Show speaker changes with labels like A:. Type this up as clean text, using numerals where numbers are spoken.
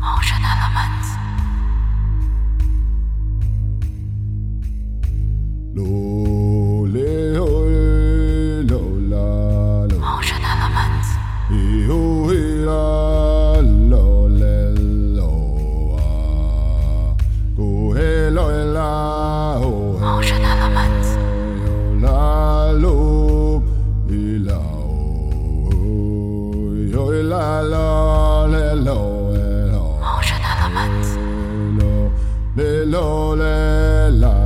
A: Ocean Elements.
B: Lo le ho lo la lo.
A: Ocean Elements.
B: He ho he la lo le lo ah. Go he lo la ho he.
A: Ocean Elements.
B: Yo la lo he la ho yo la la le lo he lo.
A: Ocean Elements.
B: Le lo le la.